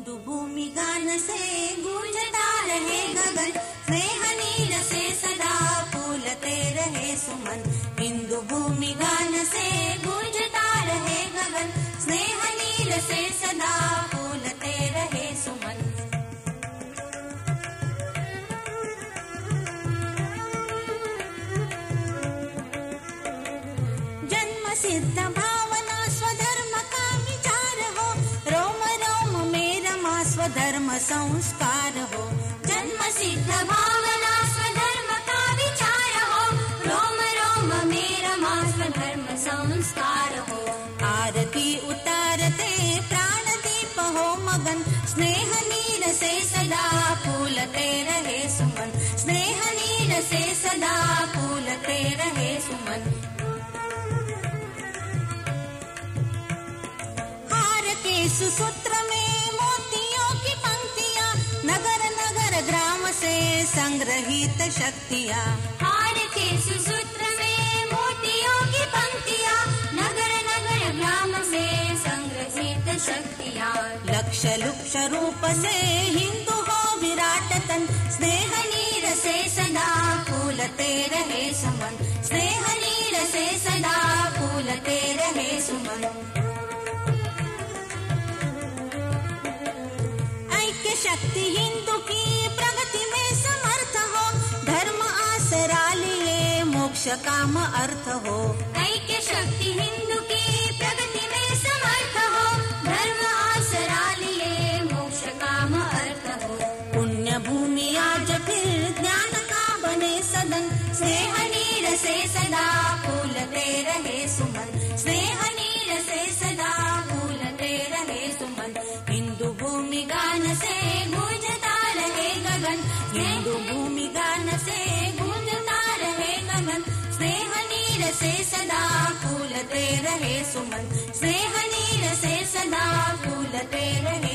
हिंदू भूमि गान से गूंजता रहे गगन, स्नेह नीर से सदा फूलते रहे सुमन। हिंदू भूमि गान से गूंजता रहे गगन, स्नेह नीर से सदा फूलते रहे सुमन। जन्म सिद्ध भावना स्वधर्म का विचार हो, रोम रोम में रमा स्वधर्म संस्कार हो। जन्म सिद्ध भावना स्वधर्म का विचार हो, रोम रोम में रमा स्वधर्म संस्कार हो। आरती उतारते प्राण दीप हो मगन, स्नेह नीर से सदा फूलते रहे सुमन। स्नेह नीर से सदा फूलते रहे सुमन। सुसूत्र में मोतियों की पंक्तियां, नगर नगर ग्राम से संग्रहित शक्तियां। हार के सुसूत्र में मोतियों की पंक्तियां, नगर नगर ग्राम से संग्रहित शक्तियां। लक्ष्य लुक्ष रूप से हिंदू हो विराट तन, स्नेह नीर से सदा फूलते रहे सुमन। स्नेह नीर से सदा फूलते रहे सुमन। शक्ति हिंदू की प्रगति में समर्थ हो, धर्म आसरा लिए मोक्ष काम अर्थ हो। ऐक्य शक्ति हिंदू की प्रगति में समर्थ हो, धर्म आसरा लिए मोक्ष काम अर्थ हो। पुण्य भूमि आज फिर ज्ञान का बने सदन, स्नेह नीर से सदा फूलते रहे सुमन। स्नेह नीर से सदा फूलते रहे सुमन। हिंदू भूमि गान से गूंजता रहे गगन, हिंदू भूमि गान से गूंजता रहे गगन। स्नेह नीर से सदा फूलते रहे सुमन। स्नेह नीर से सदा फूलते रहे